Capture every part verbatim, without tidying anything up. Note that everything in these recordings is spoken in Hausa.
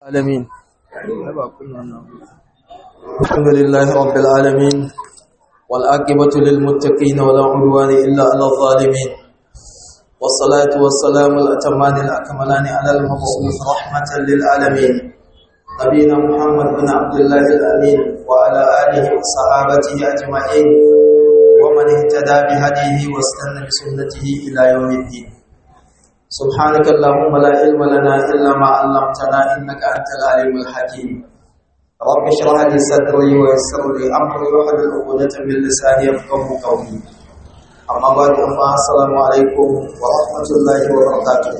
العالمين الحمد لله رب العالمين والعاقبة للمتقين ولا عدوان إلا على الظالمين والصلاة والسلام الأتمان الأكملان على المبعوث رحمة للعالمين نبينا محمد بن عبد الله الأمين وعلى آله وصحابته أجمعين ومن اهتدى بهديه واستنى بسنته إلى يوم الدين سبحانك اللهم لا علم لنا إلا ما علمتنا إنك أنت العليم الحكيم رب اشرح لي صدري ويسر لي أمري واحلل عقدة من لساني يفقهوا قولي أما بعد السلام عليكم ورحمة الله وبركاته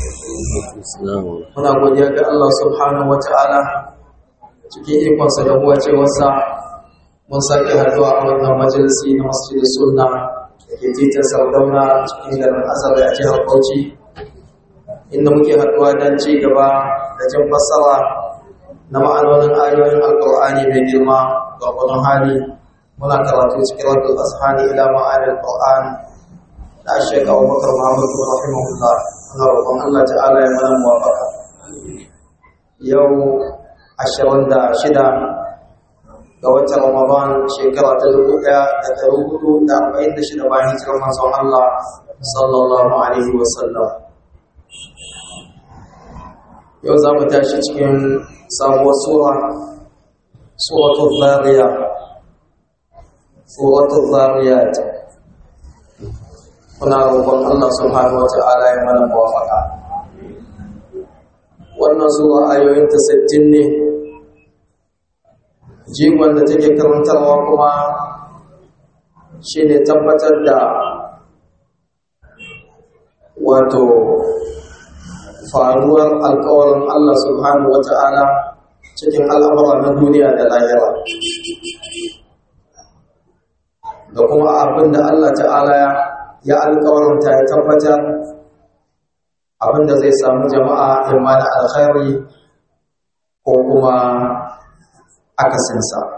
muna godiya ga Allah subhanahu wataala cikin ikonsa da buwacewarsa mun sake haduwa a wannan majalisi na Masjid Sunna da ke titin Sardauna cikin garin Azare a jihar Bauchi inda muke haduwa don ci gaba da jin fassara na ma'anonin ayoyin Alƙur'ani mai girma ga wani hali muna karatu cikin Rabbul Azhani ila ma'anil Qur'an da Sheikh Abubakar Muhammad rahimahullah muna roƙon Allah ta'ala ya mana muwafaqa yau ashirin da shida ga watan Ramadan shekara ta dubu ɗaya da ɗari hudu da arba'in da shida bayan hijirar manzon Allah sallallahu alaihi wa sallam. Yau za mu tashi cikin sabuwar sura suratul Zariyat suratul Zariyat muna roƙon Allah subhanahu wata'ala ya mana muwafaqa. Wannan sura ayoyinta sittin ne, jigon da take karantarwa kuma shi ne tabbatar da wato faruwar alkawarin Allah subhanahu wata'ala cikin al'amura na duniya da lahira da kuma abin da Allah ta'ala ya alkawarinta ya tabbatar abin da zai samu jama'a imma na alkhairi ko kuma akasinsa.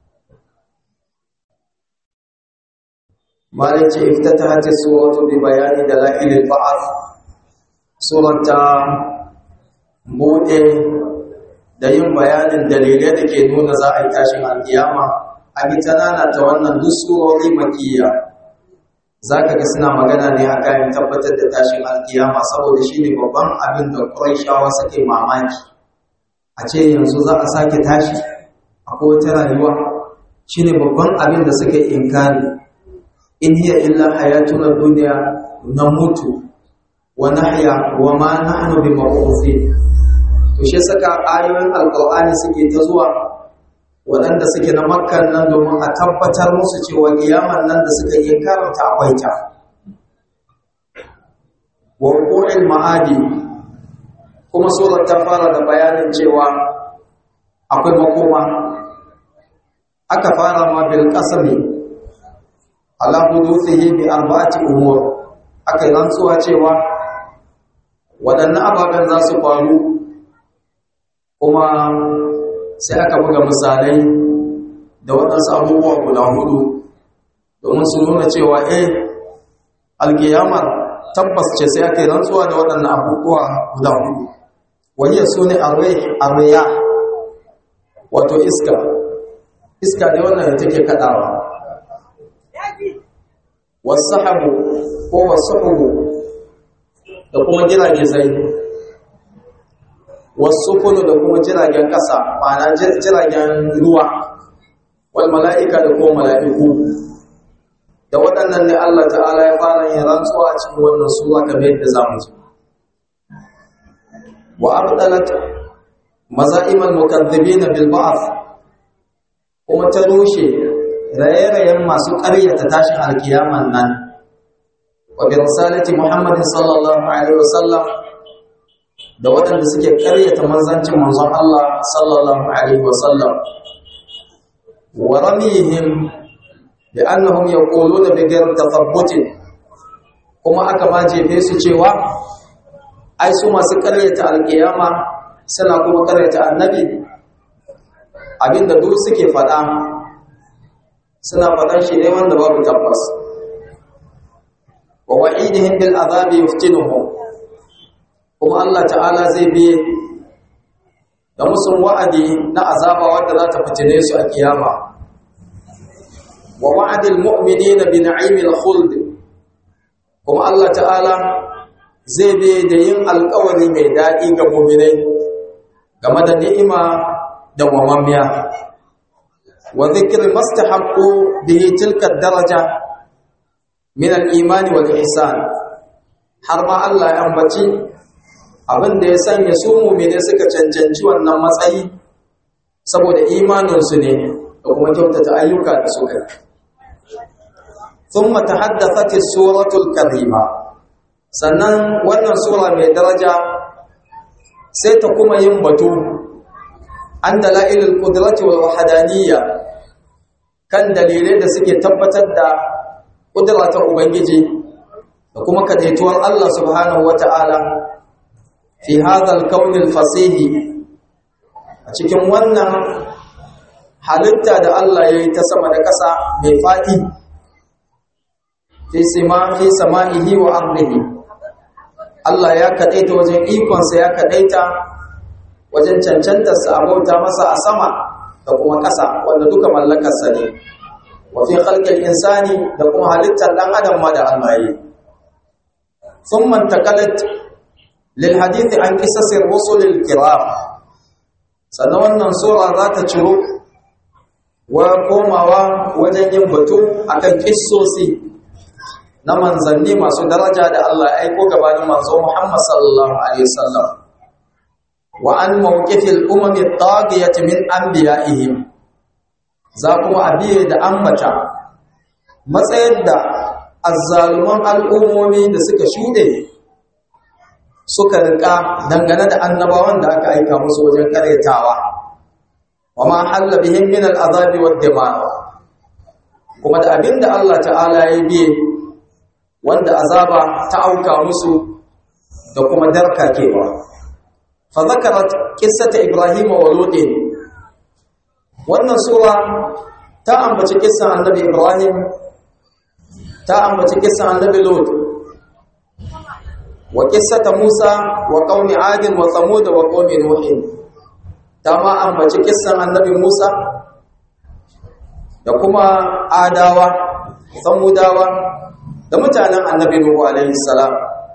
Malik ce iftatahat as-suratu bi bayani dalail al-ba'th. Surata bude da yin bayanin dalilai da ke nuna za a yi tashin alkiyama. A gitanana ta wannan duk surori makiyya. Zaka ga suna magana ne a kayan tabbatar da tashin alkiyama saboda shine babban abin da Qurayshawa suke mamaki. A ce yanzu za a sake tashi akwai wata rayuwa shine babban abin da suke inkari. In hiya illa hayatuna dunya namutu wa nahya wa ma nahnu bimab'uthin. To shi saka ayoyin alqur'ani suke ta zuwa waɗanda suke na Makka nan domin a tabbatar musu cewa kiyaman nan da suka yi karanta akwai ta. Wa qulil ma'adi kuma surar ta fara da bayanin cewa akwai makoma. Aka fara ma bil qasami ala huduthihi bi arba'ati umur. Aka rantsuwa cewa waɗannan ababen za su faru kuma sai aka buga misalai da waɗansu abubuwa guda hudu domin su nuna cewa eh alkiyamar tabbas ce sai aka rantsuwa da waɗannan abubuwa guda hudu. Wayya su ne arriya wato iska iska ne wannan da take kaɗawa, wasahabu ko wasuhu da kuma jirage zai, wasufunu da kuma jiragen ƙasa ma'ana jiragen ruwa, wal mala'ika da kuma mala'iku. Da waɗannan ne Allah ta'ala ya fara yin rantsuwa a cikin wannan sura kamar yadda za mu ji. Wa abdalat maza'imal mukaththibina bil ba'th, kuma ta rushe raye-rayen masu ƙaryata tashin alkiyaman nan wa bi risalati Muhammadin sallallahu alaihi wasallam, da waɗanda suke ƙaryata manzancin manzon Allah sallallahu alaihi wasallam, wa ramihim bi annahum yaquluna bi ghayri tathabbutin, kuma aka ma jefe su cewa ai su masu ƙaryata alkiyama suna kuma ƙaryata annabi. Abinda duk suke faɗa suna faɗan shi ne wanda babu tabbas. Wa wa'idihim bil azabi yuftinuhum, kuma Allah ta'ala zai bi da musun wa'adi na azaba wanda za ta fitine su a kiyama wa wa'adil mu'minina bi na'imil khuld kuma Allah ta'ala zai bi da yin alƙawari mai daɗi ga mu'minai game da ni'ima da wamamiya wa dhikri mastahaqqu bihi tilka daraja min al-iman wal ihsan har ma Allah ya ambaci abin da ya sanya su mu'mini suka cancanci wannan matsayi saboda imaninsu ne da kuma kyautata ayyuka da suka yi thumma tahaddathat as-suratul karima sannan wannan sura mai daraja sai ta kuma yin batu an dalailul qudrati wal wahdaniyya kan dalilai da suke tabbatar da kudratar ubangiji da kuma kadaituwar Allah subhanahu wata'ala fi hadha al-kawn al-fasih a cikin wannan halitta da Allah yayi ta sama da ƙasa mai fadi fi sima fi sama'ihi wa ardihi Allah ya kadaita wajen ikon sa ya kadaita wajen cancantar sa abauta masa a sama da kuma ƙasa wanda duka mallakar sa ne wa fi khalqil insani da kuma halittar dan adam ma da Allah yayi thumma intaqalat lil hadith an qisas ar-rusul al-kiram sannan wannan sura za ta ciro wa komawa wajen yin batu akan kissosi na manzanni masu daraja da Allah ya aiko gabanin manzo Muhammad sallallahu alaihi wasallam wa an mawqifil umami at-taghiyati min anbiya'ihim za kuma abiye da ambata matsayin da azzaluman al'ummomi da suka shude suka rika dangane da annabawan da aka aika musu wajen karetawa wa ma halla bihim min al-azabi wad-dima' kuma da abinda Allah ta'ala ya biye wanda azaba ta auka musu da kuma darkakewa fa zakarat qissata ibrahim wa lut wannan sura ta ambaci kissan annabi ibrahim ta ambaci kissan annabi lut wa qissata musa wa qaumi ad wa thamud wa qaumi nuh ta ma ambaci kissan annabi musa da kuma adawa samudawa da mutanen annabi nuhu alaihi salam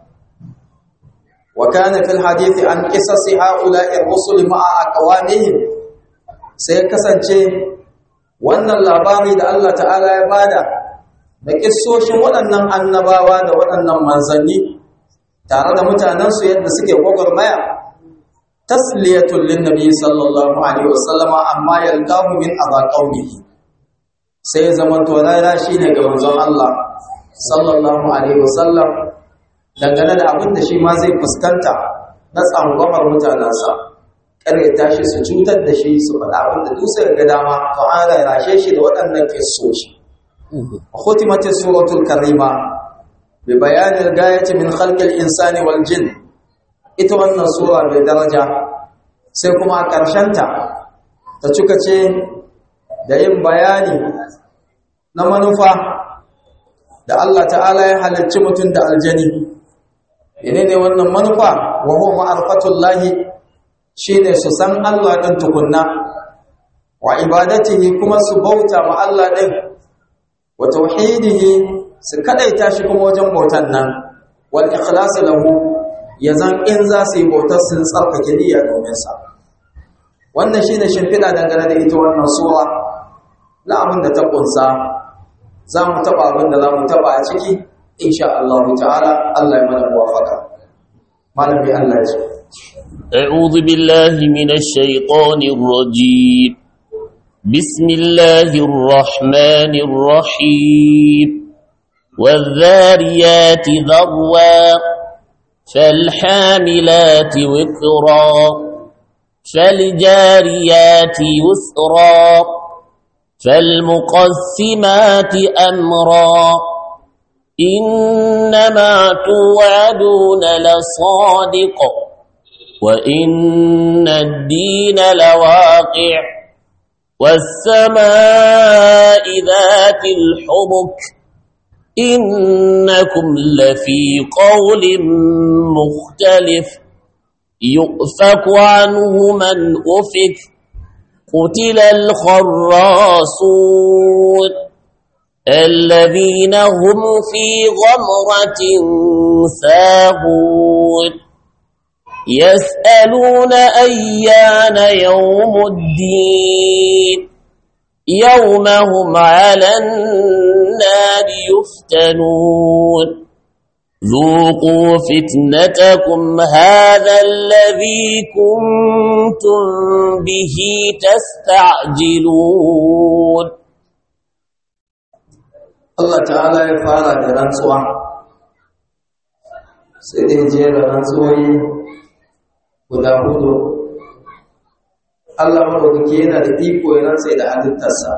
wa kana fil hadithi an qisasi haula'i ar-rusul ma'a aqwamihim sai kasance wannan labari da Allah ta'ala ya bada da kissoshin waɗannan annabawa da waɗannan manzanni tare da mutanen su yadda suke gwagwarmaya tasliyatul linnabi sallallahu alaihi wasallama amma yalqahu min azaqawmihi sai zaman to rara shine ga manzon Allah sallallahu alaihi wasallam dangane da abin da shi ma zai fuskanta na tsangwamar mutanansa kare tashi su cutar da shi su faɗa abin da dusa ga dama to an rarashe shi da waɗannan kissoshi khutimatis suratul karima bi bayanil gayati min khalqil insani wal jin ita wannan sura mai daraja sai kuma a ƙarshenta ta cika ce da yin bayani na manufa da Allah ta'ala ya halarci mutum da aljani menene wannan manufa wa huwa ma'rifatullahi shine su san Allah din tukunna wa ibadatihi kuma su bauta ma Allah din wa tauhidihi su kadaita shi kuma wajen bautan nan wal ikhlas lahu yazan in za su yi bautar sun tsarkake niyya domin sa wannan shine shimfida dangane da ita wannan sura na abin da ta kunsa za mu taba abin da za mu taba a ciki insha Allah ta'ala Allah ya mana muwafaka malami Allah ji a'udhu billahi minash shaitanir rajim bismillahir rahmanir rahim wadh-dhariyati dharwa falhamilati wiqra faljariyati yusra فالمقسمات أمرا إنما توعدون لصادق وإن الدين لواقع والسماء ذات الحبك إنكم لفي قول مختلف يؤفك عنه من أفك قتل الخراصون الذين هم في غمرة ساهون يسألون أيان يوم الدين يوم هم على النار يفتنون ذوقوا فتنتكم هذا الذي كنتم به تستعجلون. Allah ta'ala ya fara da rantsuwa sai dai jera rantsuwoyi guda hudu. Allah madaukaki yana da iko ya rantsa da halittarsa,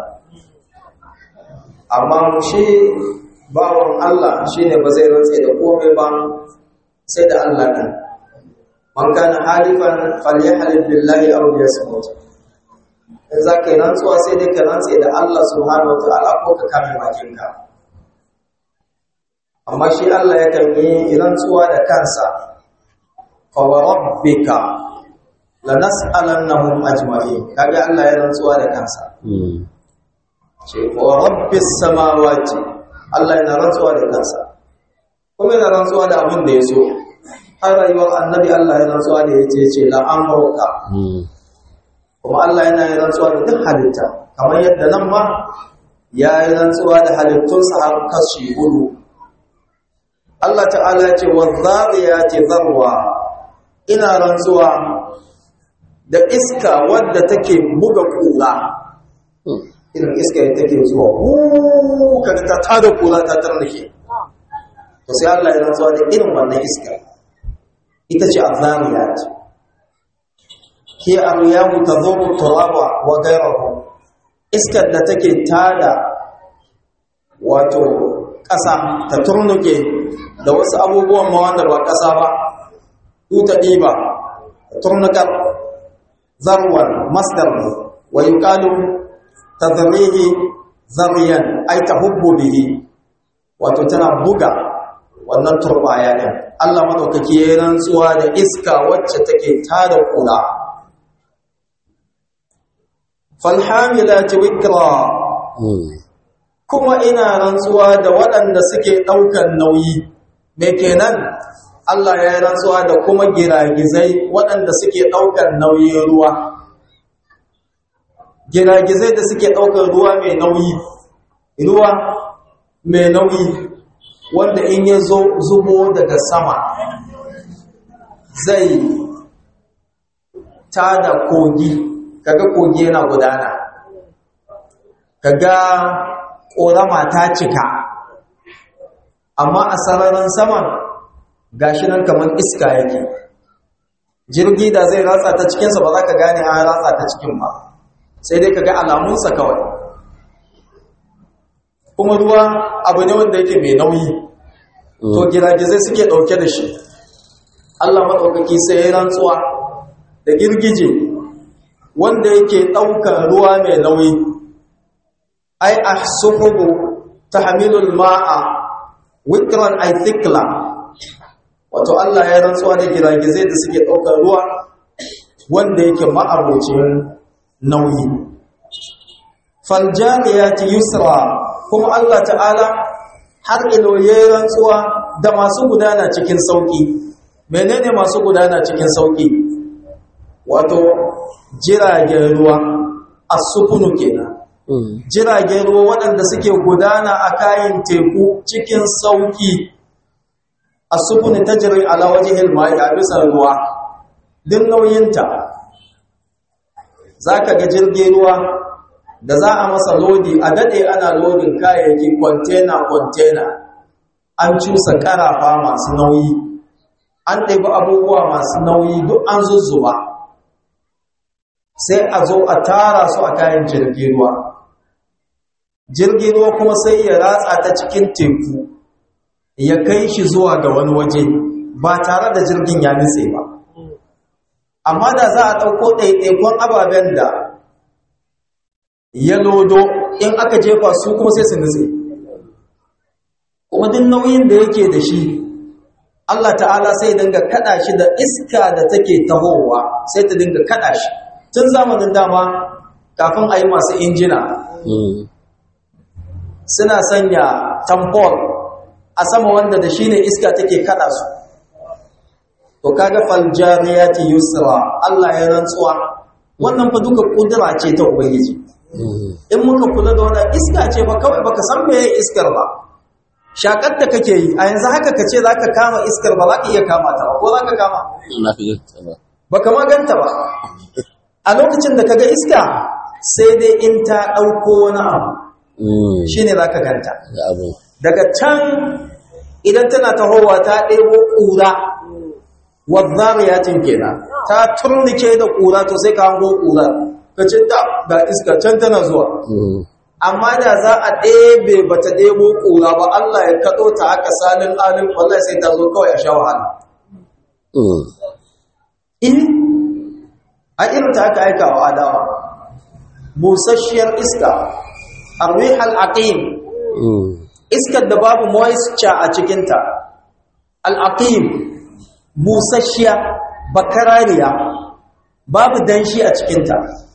amma shi bawan Allah shine ba zai rantsa da komai ba sai da Allah ne. Man kana halifan falyahlif billahi aw liyasmut. In za ka yi rantsuwa sai dai ka rantsa da Allah subhanahu wa ta'ala ko ka kame bakinka. Amma shi Allah ya kan yi rantsuwa da kansa, fa wa rabbika lanas'alannahum ajma'in. Kaga Allah ya rantsuwa da kansa. Ce wa rabbis samawati, Allah yana rantsuwa da kansa. Kuma yana rantsuwa da abin da ya so. Har rayuwar annabi Allah ya rantsuwa da ya ce ce la amruka. Kuma Allah yana yin rantsuwa da duk halitta, kamar yadda nan ma ya yi rantsuwa da halittunsa har kashi hudu. Allah ta'ala ya ce wa zariyati zarwa, ina rantsuwa da iska wadda take buga kula. Irin iska da take zuwa wuuu kaga ta tada kula ta tarnake, to sai Allah ya rantsuwa da irin wannan iska, ita ce azariyat. Hi aryahu tadhuru turaba wa ghayruhu, iskar da take tada wato ƙasa ta turnuke da wasu abubuwan ma wanda ba ƙasa ba, tuta ɗiba turnukar. zarwan masdar ne, wa yuqalu tadrihi zaryan ay tahubbu bihi, wato tana buga wannan turbaya din. Allah madaukaki ya rantsuwa da iska wacce take tada kula. falhamilati wikra, kuma ina rantsuwa da waɗanda suke ɗaukan nauyi. Me kenan? Allah ya yi rantsuwa da kuma giragizai waɗanda suke ɗaukar nauyin ruwa. Giragizai da suke ɗaukar ruwa mai nauyi, ruwa mai nauyi wanda in ya zo zubo daga sama zai tada kogi, kaga kogi yana gudana, kaga ƙorama ta cika, amma a sararin saman gashi nan kamar iska yake. Jirgi da zai ratsa ta cikinsa ba za ka gane an ratsa ta cikin ba, sai dai ka ga alamunsa kawai. Kuma ruwa abu ne wanda yake mai nauyi, to giragizai suke ɗauke da shi. Allah maɗaukaki sai ya rantsuwa da girgije wanda yake ɗaukar ruwa mai nauyi. Ai ahsuhubu tahmilul ma'a witran ay thikla, wato Allah ya rantsuwa da giragizai da suke ɗaukar ruwa wanda yake ma'abocin nauyi. Faljaniyati yusra, kuma Allah ta'ala har ilo ya rantsuwa da masu gudana cikin sauki. Menene masu gudana cikin sauki? Wato jiragen ruwa, as-sufunu kenan. Jiragen ruwa waɗanda suke gudana a kayan teku cikin sauki. As-sufunu tajri ala wajhil ma'i, a bisa ruwa din nauyinta. Zaka ga jirgin ruwa da za a masa lodi, a dade ana lodin kayayyaki container container, an cusa karafa masu nauyi, an ɗebi abubuwa masu nauyi duk an zuzzuba, sai a zo a tara su a kayan jirgin ruwa. Jirgin ruwa kuma sai ya ratsa ta cikin teku ya kai shi zuwa ga wani waje ba tare da jirgin ya nutse ba. Amma da za a ɗauko ɗaiɗaikon ababen da ya lodo, in aka jefa su kuma sai su nutse, kuma duk nauyin da yake da shi Allah ta'ala sai dinga kada shi da iska da take tahowa sai ta dinga kada shi tun zamanin dama kafin a yi masu injina suna sanya tambol a sama wanda da shi ne iska take kada su to kaga faljariyati yusra Allah ya rantsuwa wannan fa duka kudura ce ta ubangiji in muka kula da wannan iska ce ba kawai baka san meye iskar ba shakar da kake yi a yanzu haka kace zaka kama iskar ba zaka iya kama ta ba ko zaka kama baka ma ganta ba a lokacin da kaga iska sai dai in ta dauko wani abu shine zaka ganta daga can idan tana tahowa ta ɗebo ƙura wadhariyatin kenan ta turnike da ƙura to sai ka hango ƙura kace ta ga iska can tana zuwa amma da za a ɗebe ba ta ɗebo ƙura ba Allah ya kaɗo ta haka salin alin wallahi sai ta zo kawai a sha wahala in a irin ta aka aika wa adawa busasshiyar iska arwihal aqim iskar da babu moisture a cikinta al-aqim busasshiya bakarariya babu danshi a cikinta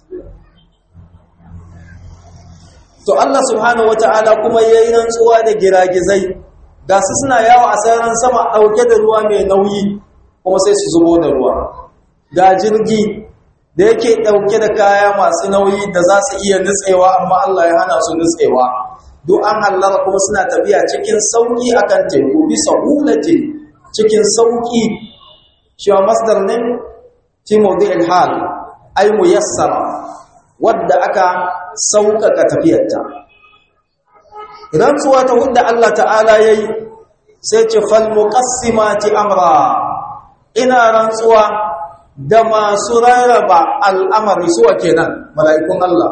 to Allah subhanahu wata'ala kuma yayin rantsuwa da giragizai ga su suna yawo a sararin sama dauke da ruwa mai nauyi kuma sai su zubo da ruwa ga jirgi da yake dauke da kaya masu nauyi da za su iya nutsewa amma Allah ya hana su nutsewa duk an hallara kuma suna tafiya cikin sauki akan teku bisa hulati cikin sauki cewa masdar ne fi mawdi'il hal ay muyassara wadda aka sauƙaƙa tafiyarta rantsuwa ta hudda Allah ta'ala yayi sai ce fal muqassimati amra ina rantsuwa da masu rarraba al'amari suwa kenan mala'ikun Allah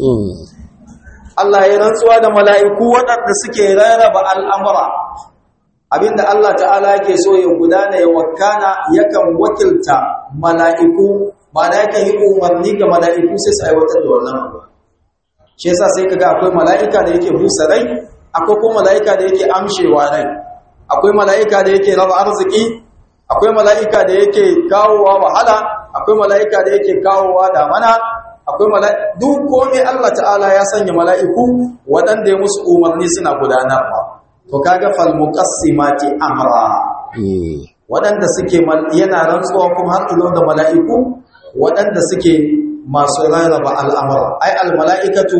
Allah ya rantsuwa da mala'iku waɗanda suke rarraba al'amura abinda Allah ta'ala yake so ya gudana ya wakana yakan wakilta mala'iku ba da yakan yi umarni ga mala'iku sai su aiwatar da wannan abu shi yasa sai kaga akwai mala'ika da yake busa rai akwai kuma mala'ika da yake amshewa rai akwai mala'ika da yake raba arziki akwai mala'ika da yake kawowa wahala akwai mala'ika da yake kawowa damana akwai mala'ika duk komai Allah ta'ala ya sanya mala'iku waɗanda ya musu umarni suna gudanarwa to kaga fal muqassimati amra waɗanda suke yana rantsuwa kuma har ilo da mala'iku waɗanda suke masu rarraba al'amura ai al-mala'ikatu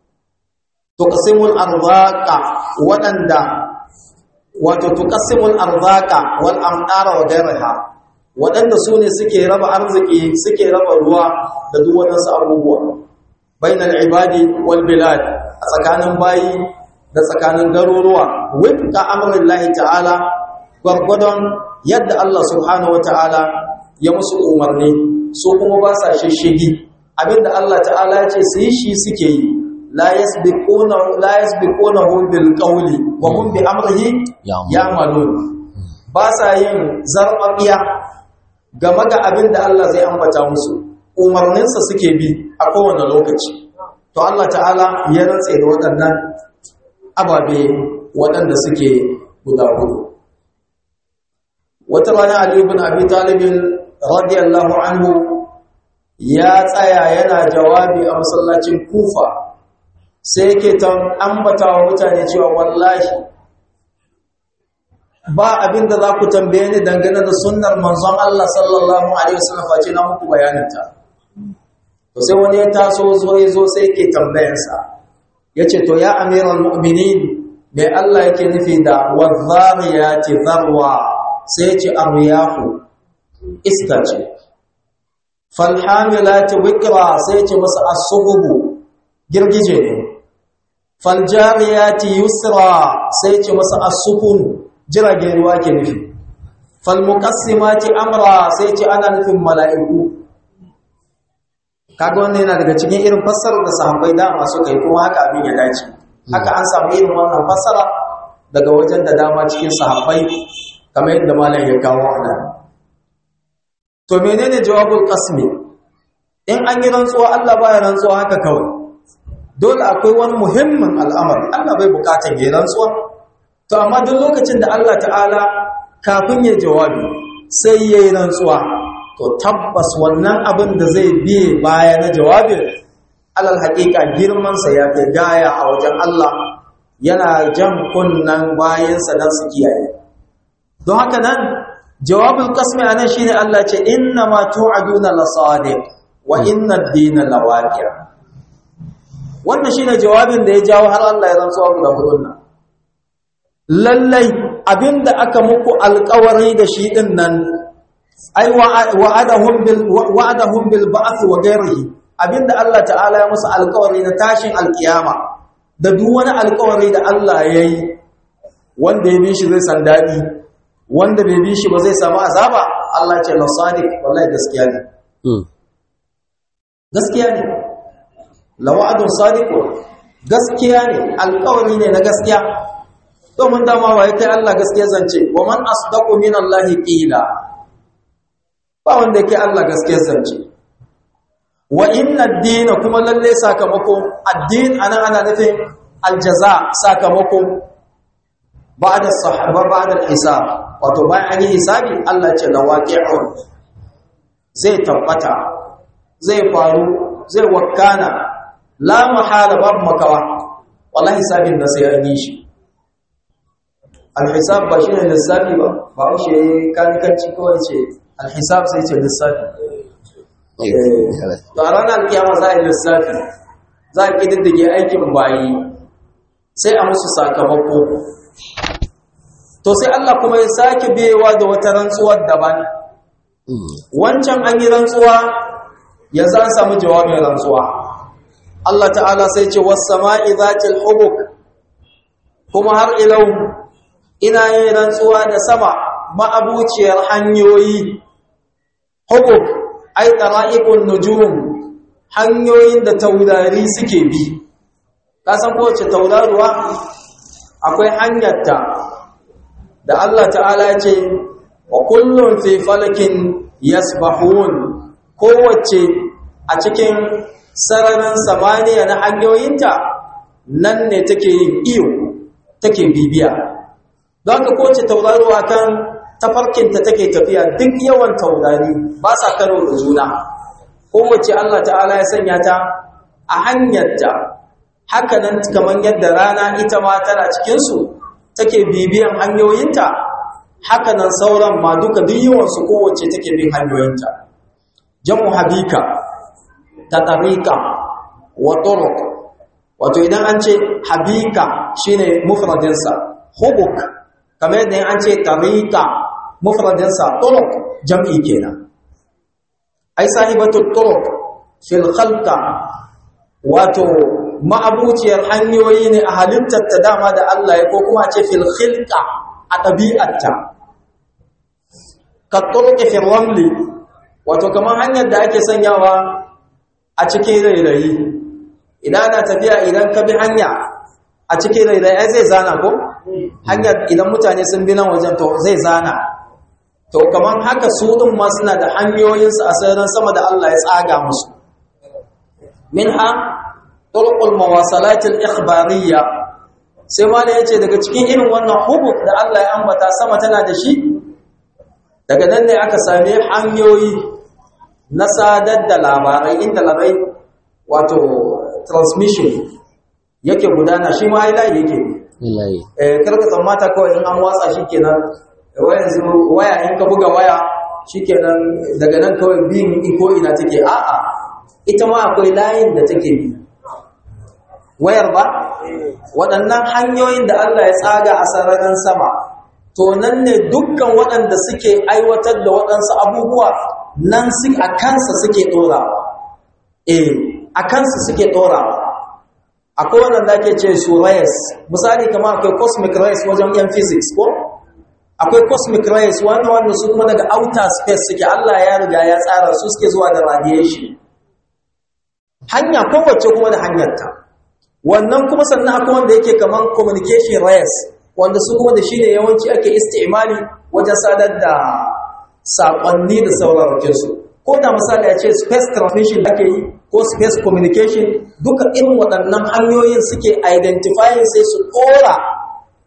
tuqsimul arzaqa waɗanda wato tuqsimul arzaqa wal amdara wa ghayriha waɗanda su ne suke raba arziki suke raba ruwa da duk waɗansu abubuwa bainal ibadi wal bilad a tsakanin bayi da tsakanin garuruwa wifqa amrillahi ta'ala gwargwadon yadda Allah subhanahu wata'ala ya musu umarni su kuma ba sa shishigi abinda Allah ta'ala ya ce su yi shi suke yi la yasbiquna la yasbiqunahu bil qawli wa hum bi amrihi ya'malun ba sa yin zarfafiya game ga abinda Allah zai ambata musu umarninsa suke bi a kowane lokaci to Allah ta'ala ya rantse da waɗannan ababe waɗanda suke guda hudu wata rana Ali ibn Abi Talib radiyallahu anhu ya tsaya yana jawabi a masallacin Kufa sai yake ta ambata wa mutane cewa wallahi ba abin da za ku tambaye ni dangane da sunnar manzon Allah sallallahu alaihi wasallam face na muku bayaninta to sai wani ya taso zo ya zo sai yake tambayarsa yace to ya amiral mu'minin me Allah yake nufi da wadhariyati dharwa sai yace aryahu iska ce falhamilati wikra sai yace masa as-sububu girgije ne faljariyati yusra sai yace masa as-sukun jiragen ruwa ke nufi falmuqassimati amra sai yace ana nufin mala'iku kaga wannan yana daga cikin irin fassarar da sahabbai da masu kai kuma haka abin ya dace haka an samu irin wannan fassara daga wajen da dama cikin sahabbai kamar yadda malam ya kawo anan to menene jawabul qasmi in an yi rantsuwa Allah baya rantsuwa haka kawai dole akwai wani muhimmin al'amari Allah bai bukatar yi rantsuwa to amma duk lokacin da Allah ta'ala kafin ya jawabi sai yayi rantsuwa to tabbas wannan abin da zai biye baya na jawabin alal haƙiƙa girman sa ya kai gaya a wajen Allah yana jan kunnan bayansa dan su kiyaye don haka nan jawabul qasmi anan shine Allah ce inna ma tu'aduna lasadiq wa inna ad-dina lawaqi' wannan shine jawabin da ya jawo har Allah ya rantsuwa guda hudun nan lallai abinda aka muku alƙawari da shi din nan ai wa'adahum bil wa'adahum bil ba'th wa ghayrihi abinda Allah ta'ala ya musu alƙawari na tashin alƙiyama da duk wani alƙawari da Allah yayi wanda ya bi shi zai san dadi wanda bai bi shi ba zai samu azaba Allah ce la sadiq wallahi gaskiya ne gaskiya ne la wa'adun sadiq gaskiya ne alƙawari ne na gaskiya to mun dama waye kai Allah gaskiya zance wa man asdaqu min Allah qila ba wanda yake Allah gaskiya zance wa inna ad-din kuma lalle sakamako ad-din anan ana nufin aljaza sakamako ba'da as-sahaba ba'da al-hisab wato bayan an yi hisabi Allah ce lawaqi'un zai tabbata zai faru zai wakana la mahala bab makawa wallahi hisabin da sai an yi shi al-hisab ba shine lissafi ba ba shi kanikanci kawai ce al-hisab sai ce lissafi to a ranar kiyama za a yi lissafi za a kididdige aikin bayi sai a musu sakamako to sai Allah kuma ya sake biyewa da wata rantsuwar daban wancan an yi rantsuwa yanzu an samu jawabin rantsuwa Allah ta'ala sai ce was-sama'i zatil hubuk kuma har ilau ina yin rantsuwa da sama ma'abuciyar hanyoyi hubuk ai tara'iqun nujum hanyoyin da taurari suke bi ka san kowace tauraruwa akwai hanyarta da Allah ta'ala ya ce wa kullun fi falakin yasbahun kowace a cikin sararin samaniya na hanyoyinta nan ne take yin iyo take bibiya don haka kowace tauraruwa kan tafarkinta take tafiya duk yawan taurari ba sa karo da juna kowace Allah ta'ala ya sanya ta a hanyarta haka nan kamar yadda rana ita ma tana cikinsu take bibiyan hanyoyinta haka nan sauran ma duka duk yawansu kowace take bin hanyoyinta jamu habika ta tariqa wa turuq wato idan an ce habika shine mufradinsa hubuk kamar yadda an ce tariqa mufradinsa turuq jam'i kenan ai sahibatu turuq fil khalqa wato ma'abuciyar hanyoyi ne a halittar ta dama da Allah ya ko kuma ce fil khilqa a ɗabi'arta ka turuqi fil ramli wato kamar hanyar da ake sanyawa a cikin rairayi idan ana tafiya idan ka bi hanya a cikin rairayi zai zana ko hanyar idan mutane sun bi nan wajen to zai zana to kamar haka su din ma suna da hanyoyinsu a sararin sama da Allah ya tsaga musu minha turqul mawasalat al-ikhbariyya sai ma da yace daga cikin irin wannan hubub da Allah ya ambata sama tana da shi daga nan ne aka same hanyoyi na sadar da labarai inda labarai wato transmission yake gudana shi ma ai layi yake layi eh karka tsammata kawai in an watsa shi kenan waya waya in ka buga waya shikenan daga nan kawai bin iko ina take a'a ita ma akwai layin da take bi wayar ba waɗannan hanyoyin da Allah ya tsaga a sararin sama to nan ne dukkan waɗanda suke aiwatar da waɗansu abubuwa nan su a kansa suke ɗorawa eh a kansa suke ɗorawa akwai waɗanda ake ce su rays misali kamar akwai cosmic rays wajen yan physics ko akwai cosmic rays wanda wanda su kuma daga outer space suke Allah ya riga ya tsara su suke zuwa da radiation hanya kowace kuma da hanyarta wannan kuma sannan akwai wanda yake kaman communication rays wanda su kuma da shine yawanci ake istimali wajen sadar da sakonni da sauraron su ko da misali ya ce space transmission da ake yi ko space communication duka irin waɗannan hanyoyin suke identifying sai su ɗora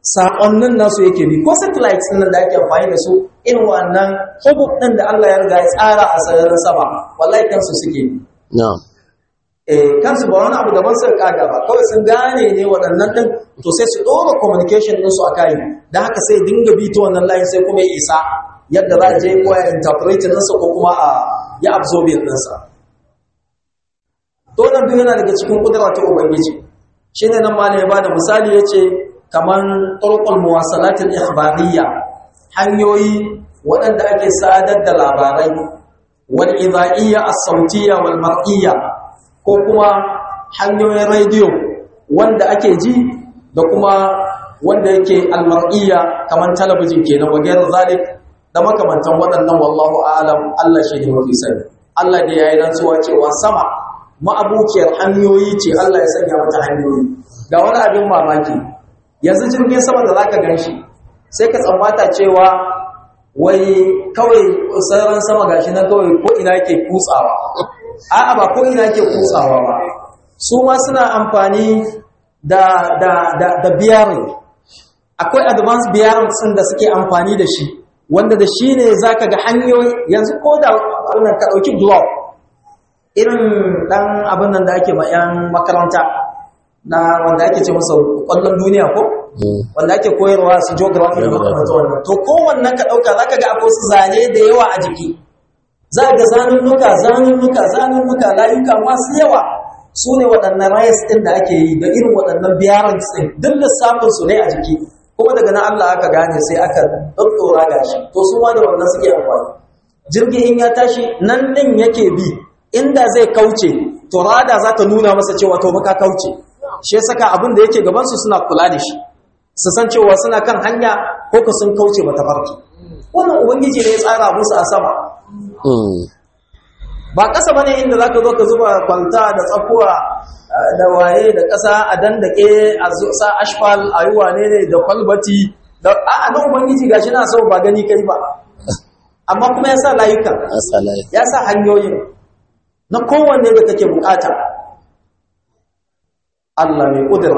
saƙonnin nasu yake bi ko satellites ɗin da ake amfani da su irin wannan hubub ɗin da Allah ya riga ya tsara a sararin sama wallahi kansu suke bi na'am eh kansu ba wani abu daban suka kaga ba kawai sun gane ne waɗannan ɗin to sai su ɗora communication ɗinsu a kai don haka sai dinga bi ta wannan layin sai kuma ya isa yadda za a je ko ya interpret ɗinsa ko kuma a ya absorb ɗinsa to nan duk yana daga cikin kudura ta ubangiji shine nan ma ne ya bada misali yace kaman turqul muwasalatil ikhbariyya hanyoyi waɗanda ake sadar da labarai wal idha'iyya as-sautiyya wal mar'iyya ko kuma hanyoyin radio wanda ake ji da kuma wanda yake al-mar'iyya kaman talabijin kenan wa gairu zalik da makamantan waɗannan wallahu a'lam Allah shi ne mafi sani Allah da yayi rantsuwa cewa sama ma'abukiyar hanyoyi ce Allah ya sanya mata hanyoyi ga wani abin mamaki yanzu jirgin sama da zaka ganshi sai ka tsammata cewa wai kawai sararin sama gashi nan kawai ko ina yake kutsawa a'a ba ko ina yake kutsawa ba su ma suna amfani da da da da bearing akwai advanced bearing din da suke amfani da shi wanda da shi ne zaka ga hanyoyi yanzu ko da wannan ka dauki globe irin dan abin nan da ake ma yan makaranta na wanda ake ce masa kwallon duniya ko wanda ake koyarwa su geography da makamantar wannan to kowanne ka dauka zaka ga akwai su zane da yawa a jiki za ga zanunnuka zanunnuka zanunnuka layuka masu yawa su ne waɗannan rayas ɗin da ake yi da irin waɗannan biyaran ɗin duk lissafin su ne a jiki kuma daga nan Allah aka gane sai aka ɗaɗɗora gashi to su ma da wannan suke amfani jirgi in ya tashi nan ɗin yake bi inda zai kauce to rada za ta nuna masa cewa to baka kauce shi saka abin da yake gaban su suna kula da shi su san cewa suna kan hanya ko ka sun kauce mata farki wannan ubangiji ne ya tsara musu a sama ba ƙasa bane inda zaka zo ka zuba kwalta da tsakuwa da waye da ƙasa a dandake a sa ashfal a yi wane ne da kwalbati da a nan ubangiji gashi na so ba gani kai ba amma kuma ya sa layukan ya sa hanyoyin na kowanne da kake bukata Allah mai kudura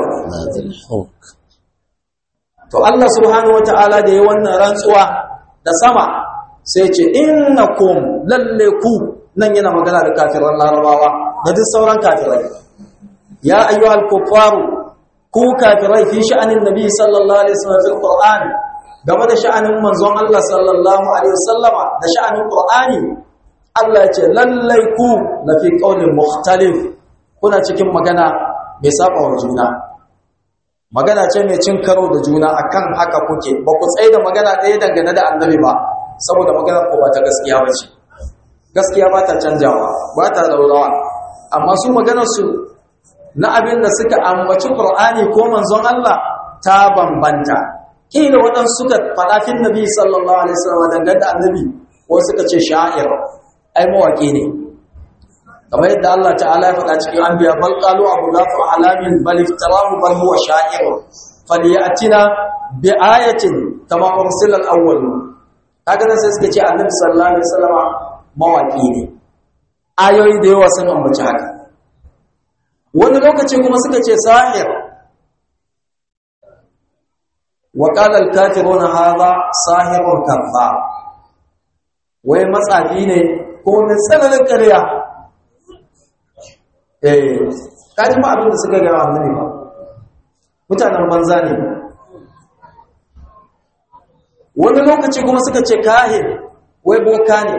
to Allah subhanahu wataala da ya wannan rantsuwa da sama sai ce innakum lalle ku nan yana magana da kafiran larabawa da duk sauran kafirai ya ayyuhal kuffaru ku kafirai fi sha'anin nabi sallallahu alaihi wasallam fil qur'an game da sha'anin manzon Allah sallallahu alaihi wasallama da sha'anin qur'ani Allah ya ce lalle ku na fi qaulin mukhtalif kuna cikin magana mai saba wa juna magana ce mai cin karo da juna akan haka kuke ba ku tsaye da magana ɗaya dangane da annabi ba saboda magana ko ba ta gaskiya ba ce gaskiya ba ta canjawa ba ta laurawa amma su maganarsu na abin da suka ambaci Qur'ani ko manzon Allah ta bambanta kila waɗansu suka faɗa fin nabi sallallahu alaihi wasallam dangane da annabi ko suka ce sha'ir ai mawaki ne kamar yadda Allah ta'ala ya faɗa cikin anbiya bal qalu abu ghafur alamin bal iftarahu bal huwa sha'ir falyatina bi ayatin kama ursila al-awwal kaga nan sai suka ce annabi sallallahu alaihi wasallam mawaki ne ayoyi da yawa sun ambaci haka wani lokaci kuma suka ce sahir wa qala al-kafiruna hadha sahirun kadhab wai matsafi ne ko ne tsananin ƙarya eh kaji ma abin da suka ga annabi ba mutanen banza ne wani lokaci kuma suka ce kahin wai boka ne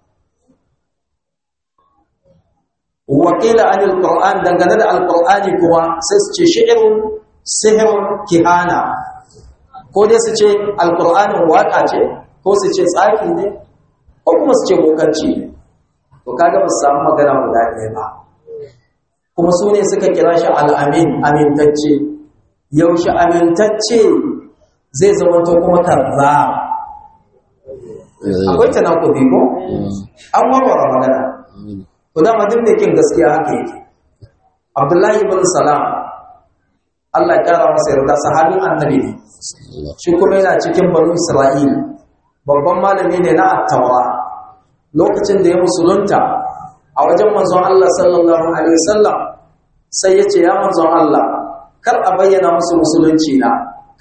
wakila anil qur'an dangane da alqur'ani kuma sai su ce shi'run sihrun kihana ko dai su ce alqur'anin waka ce ko su ce tsafi ne ko kuma su ce bokanci ne to kaga ba su samu magana guda ɗaya ba kuma su ne suka kira shi al'amin amintacce yaushe amintacce zai zama to kuma karza akwai tanakudi ko an warware magana to dama duk da kin gaskiya haka yake Abdullahi ibn Salam Allah ya kara masa yarda sahabin annabi ne shi kuma yana cikin banu Isra'il babban malami ne na at-Tawra lokacin da ya musulunta a wajen manzon Allah sallallahu alaihi wasallam sai ya ce ya manzon Allah kar a bayyana musu musulunci na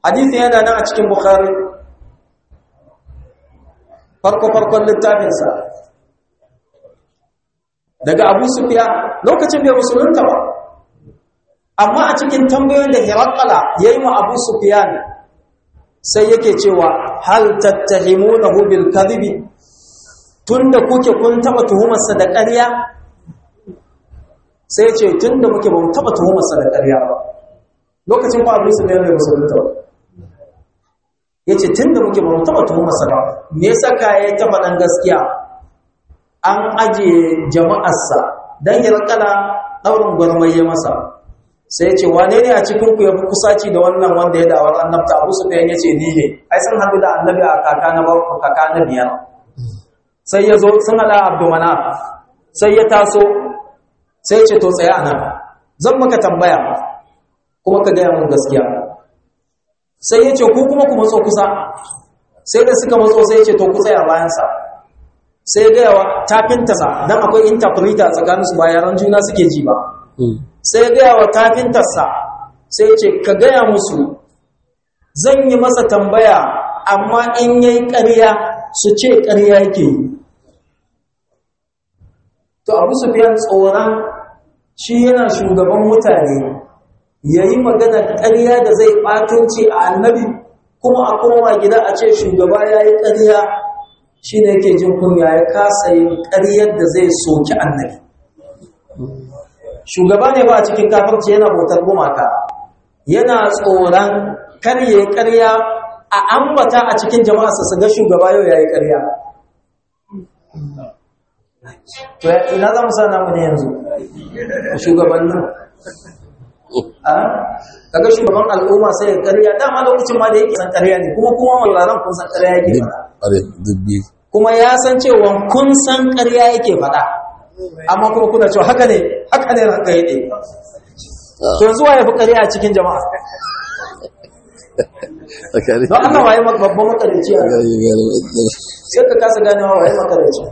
hadisi yana nan a cikin Bukhari farko farkon littafinsa daga Abu Sufyan lokacin bai musulunta ba amma a cikin tambayoyin da Hiraqala yayi ma Abu Sufyan sai yake cewa hal tattahimunahu bil kadhibi tunda kuke kun taba tuhumarsa da ƙarya sai ya ce tunda muke ba mu taba tuhumarsa da ƙarya ba lokacin fa Abu Sufyan bai musulunta ba yace tunda muke ba mu taba tuhumarsa ba me yasa ka yayi ta faɗan gaskiya an aje jama'arsa dan Hiraqala daurin gwarmaye masa sai ya ce wane ne a cikinku ya fi kusaci da wannan wanda ya dawar annabta Abu Sufyan ya ce ni ne ai sun haɗu da annabi a kaka na barko kaka na biyar sai ya zo sun haɗa Abdulmanaf sai ya taso sai ya ce to tsaya nan zan maka tambaya kuma ka gaya mun gaskiya sai ya ce ku kuma ku matso kusa sai da suka matso sai ya ce to ku tsaya bayansa sai ya gaya wa tafinta sa dan akwai interpreter tsakaninsu ba yaran juna suke ji ba sai gaya wa kafintarsa sai ce ka gaya musu zan yi masa tambaya amma in yayi ƙarya su ce ƙarya yake yi to Abu Sufyan tsoron shi yana shugaban mutane yayi magana ƙarya da zai batunci a annabi kuma a koma gida a ce shugaba yayi ƙarya shine yake jin kunya ya kasa yin ƙaryar da zai soki annabi shugaba ne ba a cikin kafirci yana bautar gumaka yana tsoron karye ƙarya a ambata a cikin jama'arsa su ga shugaba yau yayi ƙarya to ina za mu sana mu ne yanzu shugabannin a kaga shugaban al'umma sai ya ƙarya dama lokacin ma da yake san ƙarya ne kuma kuma wallaran kun san ƙarya yake faɗa kuma ya san cewa kun san ƙarya yake faɗa amma kuma kuna cewa haka ne haka ne haka yake to yanzu waye fi ƙarya a cikin jama'a don Allah waye babban makarici a sai ka kasa ganewa waye makarici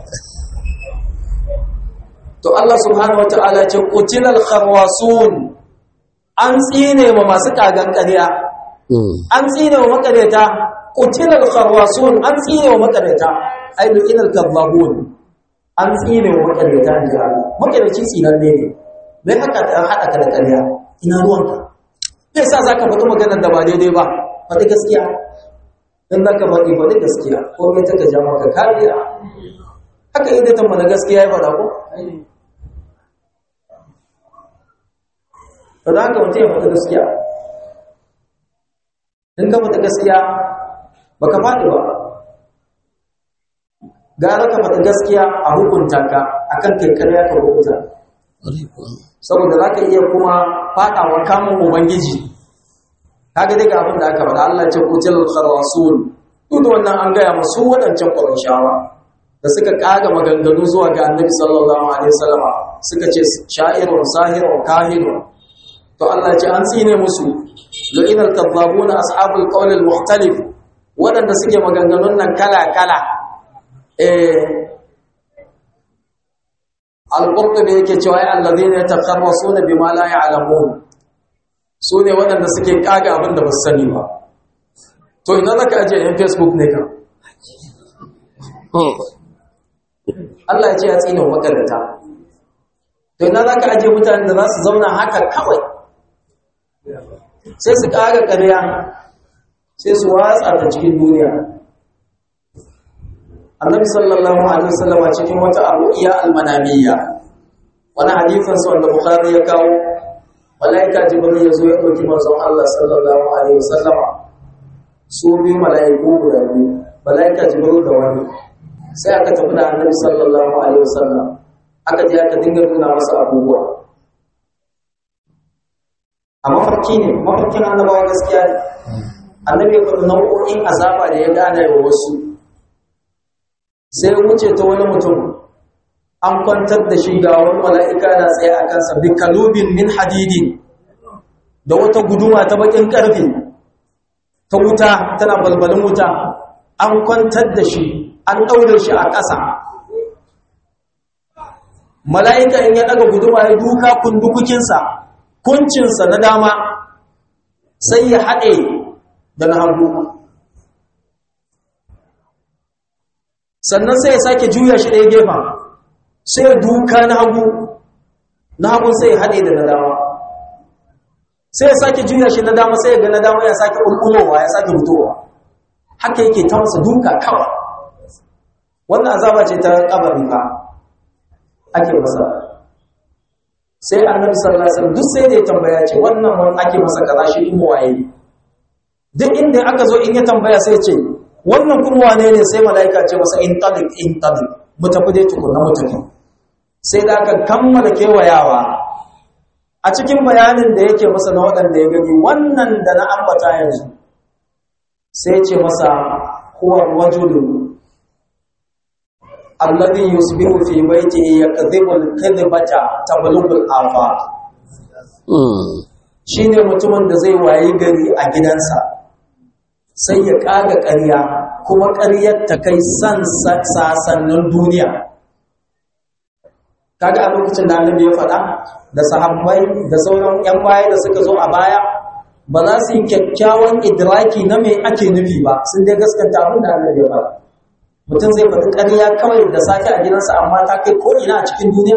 to Allah subhanahu wataala ce qutilal kharwasun an tsine ma masu kagan ƙarya an tsine wa makareta qutilal kharwasun an tsine wa makareta ai lu'inal kadhabun an tsine wa makareta ne Allah makareci tsinan ne ne bai haka ta hada ka da ƙarya ina ruwanka sai sa zaka faɗi maganar da ba daidai ba faɗi gaskiya in zaka faɗi faɗi gaskiya ko mai ta ja maka kariya haka idan ta mana gaskiya ya faɗa ko to da haka mutum ya faɗi gaskiya in ka faɗi gaskiya baka faɗi ba gara ka faɗi gaskiya a hukunta ka akan kai ƙarya ka hukunta saboda za ka iya kuma faɗawa kamun ubangiji kaga daga abin da aka faɗa Allah ce kutil kharwasun duk wannan an gaya masu waɗancan ƙwarishawa da suka ƙaga maganganu zuwa ga annabi sallallahu alaihi wasallam suka ce sha'irun sahirun kahinun to Allah ce an tsine musu lu'inal kadhabuna ashabul qawl al mukhtalif waɗanda suke maganganun nan kala kala eh al-qurtubi yake cewa ay alladhina yatakharrasuna bima la ya'lamun sune waɗanda suke kaga abin da ba su sani ba to idan zaka aje yan Facebook ne ka Allah ya ce ya tsine makaranta to idan zaka aje mutanen da za su zauna haka kawai sai su kaga ƙarya sai su watsa ta cikin duniya annabi sallallahu alaihi wasallam cikin wata arru'iya almanamiyya wani hadisin sa wanda bukhari ya kawo malaika jibril ya zo ya dauki manzon Allah sallallahu alaihi wasallam su bi malaiku guda biyu malaika jibril da wani sai aka tafi da annabi sallallahu alaihi wasallam aka je aka dinga nuna masa abubuwa a mafarki ne mafarkin annabawa gaskiya ne annabi ya faɗi nau'o'in azaba da ya gane wa wasu sai wuce ta wani mutum an kwantar da shi ga wani mala'ika na tsaye a kansa bi kalubin min hadidin da wata guduma ta bakin ƙarfi ta wuta tana balbalin wuta an kwantar da shi an ɗaure shi a ƙasa mala'ika in ya ɗaga guduma ya duka kundukukinsa kuncinsa na dama sai ya haɗe da na hagu sannan sai ya sake juya shi ɗaya gefen sai ya duka na hagu na hagu sai ya haɗe da na dama sai ya sake juya shi na dama sai ya ga na dama ya sake ƙulƙulowa ya sake mutuwa haka yake ta masa duka kawai wannan azaba ce ta kabari fa ake masa sai annabi sallallahu alaihi wasallam duk sai da ya tambaya ce wannan wani ake masa kaza shi kuma waye duk inda aka zo in ya tambaya sai ce wannan kuma wane ne sai malaika ce masa in talik in talik mu tafi dai tukunna mu tafi sai da aka kammala kewayawa a cikin bayanin da yake masa na waɗanda ya gani wannan da na ambata yanzu sai ce masa huwa rajulun alladhi yusbihu fi baytihi yakdhibu al-kadhibata tablughu al-afaq shine mutumin da zai wayi gari a gidansa sai ya kaga ƙarya kuma ƙaryar ta kai san sasannin duniya kaga a lokacin da Annabi ya faɗa da sahabbai da sauran ƴan baya da suka zo a baya ba za su yi kyakkyawan idraki na me ake nufi ba sun dai gaskanta abin da Annabi ya faɗa mutum zai faɗi ƙarya kawai da safe a gidansa amma ta kai ko ina a cikin duniya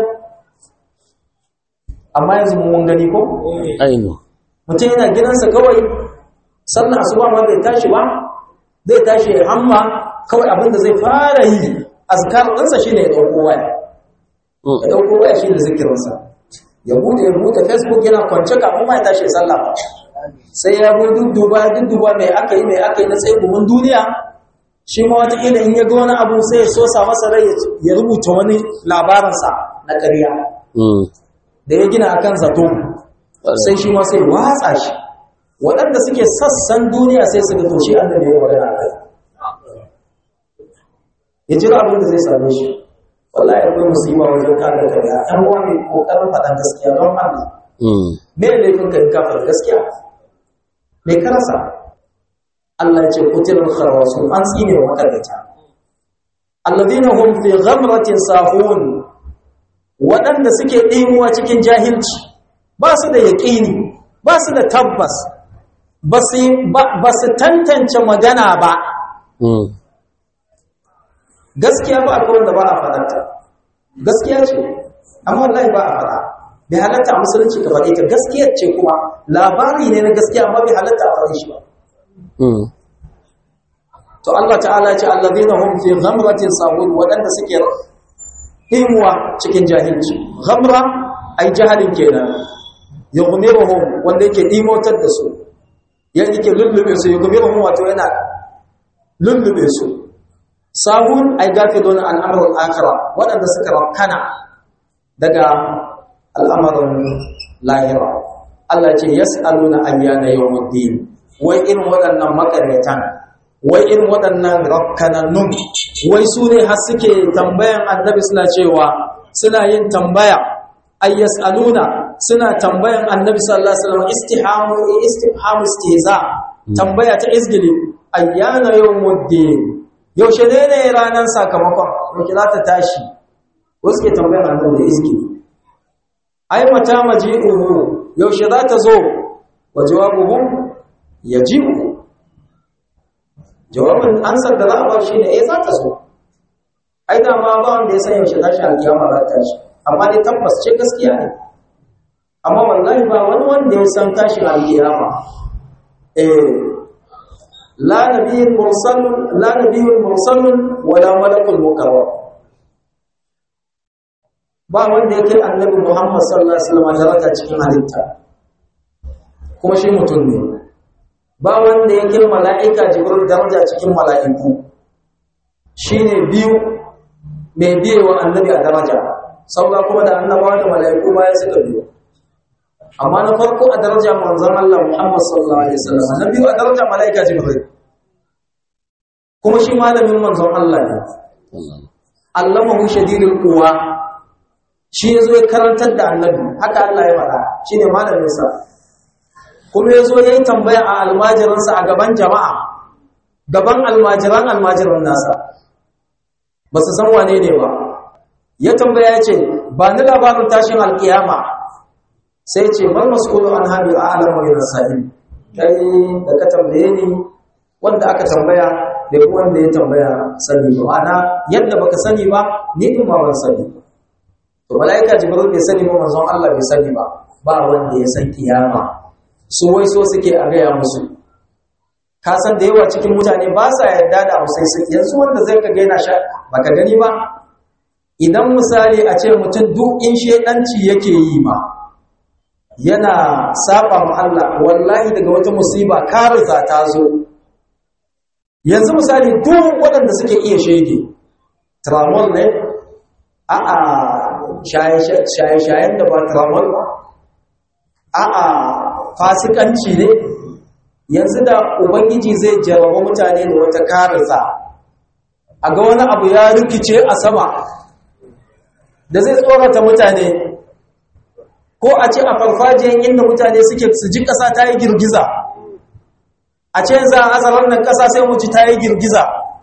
amma yanzu mun gani ko aino mutum yana gidansa kawai sannan asuba ma bai tashi ba zai tashi ya hamma kawai abin da zai fara yi azkar ɗinsa shine ya ɗauko waya ya ɗauko waya shine zikirinsa ya bude ya bude facebook yana kwance kafin ma ya tashi ya sallah sai ya bi dudduba dudduba mai aka yi mai aka yi na tsaye gumin duniya shi ma wataƙila in ya ga wani abu sai ya sosa masa rai ya rubuta wani labarinsa na ƙarya da ya gina akan zato sai shi ma sai watsa shi waɗanda suke sassan duniya sai su ga to shi annabi ya magana a kai ya jira abin da zai same shi wallahi akwai musiba wajen kada ƙarya ɗan uwa mai ƙoƙarin faɗan gaskiya don Allah me ne laifin ka kafar gaskiya me ka rasa Allah ya ce kutilul kharasun an tsine wa makarata alladhina hum fi ghamratin sahun wadanda suke dimuwa cikin jahilci ba su da yaqini ba su da tabbas ba su ba su tantance magana ba gaskiya ba akwai wanda ba a faɗa gaskiya ce amma wallahi ba a faɗa bai halatta a musulunci ka faɗe ta gaskiya ce kuma labari ne na gaskiya amma bai halatta a faɗe shi ba to Allah ta'ala ya ce allazina hum fi ghamratin sahun wadanda suke himwa cikin jahilci ghamra ai jahalin kenan yughmiruhum wanda yake dimotar da su yake lullube su yughmiruhum wato yana lullube su sahun ai gafilun an amrul akhirah wadanda suka rakkana daga al'amarin lahira Allah ya ce yas'aluna ayyana yawmuddin wai in wadannan makaratan wai in waɗannan rakkanannun wai su ne har suke tambayan annabi suna cewa suna yin tambaya ay yas'aluna suna tambayan annabi sallallahu alaihi wasallam istihamu istifhamu istihza tambaya ta izgili ayyana yawmuddin yaushe ne ne ranan sakamakon yaushe za ta tashi wasu ke tambayan annabi da izgili ai mata maji'uhu yaushe za ta zo wa jawabuhu yajibu jawabin ansar da za a ba shi ne eh za ta so ai da ma ba wanda ya san yaushe tashi alkiyama za ta shi amma dai tabbas ce gaskiya ne amma wallahi ba wani wanda ya san tashi alkiyama eh la nabiyyun mursalun la nabiyyun mursalun wala malakul mukarram ba wanda yake annabi Muhammad sallallahu alaihi wasallam daraja cikin halitta kuma shi mutum ne ba wanda yake mala'ika jibril daraja cikin mala'iku shine biyu mai biyewa annabi a daraja sauka kuma da annabawa da mala'iku baya suka biyo amma na farko a daraja manzon Allah Muhammad sallallahu alaihi wasallam na biyu a daraja mala'ika jibril kuma shi malamin manzon Allah ne allamahu shadidul quwa shi yazo ya karantar da annabi haka Allah ya faɗa shine malamin sa kuma yazo yayi tambaya a almajiransa a gaban jama'a gaban almajiran almajiran nasa ba su san wane ne ba ya tambaya ya ce ba ni labarin tashin alkiyama sai ce mal mas'ulu an hadi a'lamu min as-sa'il kai da ka tambaye ni wanda aka tambaya da kuma wanda ya tambaya sani ba ma'ana yadda baka sani ba ni din ma ban sani to malaika jibril bai sani ba manzon Allah bai sani ba ba wanda ya san kiyama su wai so suke a gaya musu ka san da yawa cikin mutane ba sa yarda da abu sai sai yanzu wanda zai ka gaina sha baka gani ba idan misali a ce mutum duk in shedanci yake yi ma yana saba ma Allah wallahi daga wata musiba karza ta zo yanzu misali duk waɗanda suke iya shege tramol ne a'a shaye-shayen da ba tramol ba a'a fasikanci ne yanzu da ubangiji zai jarraba mutane da wata karza a ga wani abu ya rikice a sama da zai tsorata mutane ko a ce a farfajiyar inda mutane suke su ji ƙasa ta yi girgiza a ce za a azarar nan ƙasa sai mu ji ta yi girgiza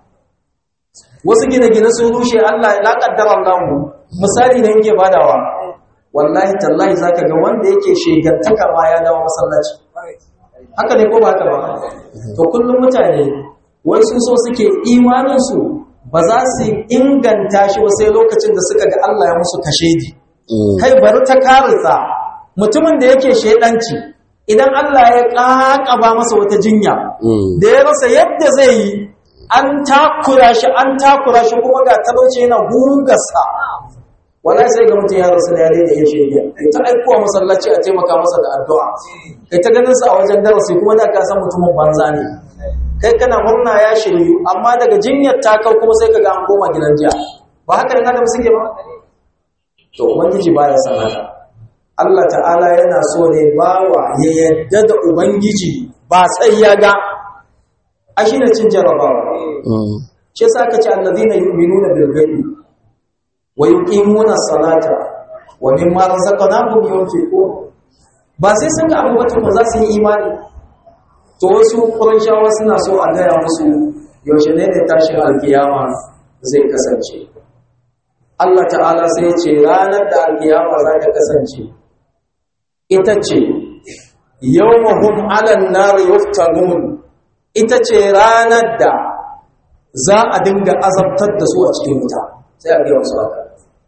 wasu gine-gine sun rushe Allah la kaddara Allah misali ne yake badawa wallahi tallahi zaka ga wanda yake shegantaka ma ya dawo masallaci haka ne ko ba haka ba to kullum mutane wai sun so suke imanin su ba za su inganta shi ba sai lokacin da suka ga Allah ya musu kashedi kai bari ta karisa mutumin da yake shedanci idan Allah ya kakaba masa wata jinya da ya rasa yadda zai yi an takura shi an takura shi kuma ga talauci yana gurgasa wallahi sai ga mutum ya rasu da ya daina yin shege kai ta aikowa masallaci a taimaka masa da addu'a kai ta ganin sa a wajen darasi kuma da ka san mutumin banza ne kai kana murna ya shiryu amma daga jinyar ta kau kuma sai kaga an koma gidan jiya ba haka ne kada suke ba to ubangiji baya san haka Allah ta'ala yana so ne bawa ya yadda da ubangiji ba sai ya ga a shine cin jarabawa shi yasa aka ce allazina yu'minuna bil ghaibi wa yuqimuna salata wa mimma razaqnahum yunfiqun ba sai sun ga abu ba za su yi imani to wasu qurayshawa suna so a gaya musu yaushe ne ne tashin alkiyama zai kasance Allah ta'ala sai ya ce ranar da alkiyama za ta kasance ita ce yawmahum 'alan nar yuftanun ita ce ranar da za a dinga azabtar da su a cikin wuta sai a ga wasu haka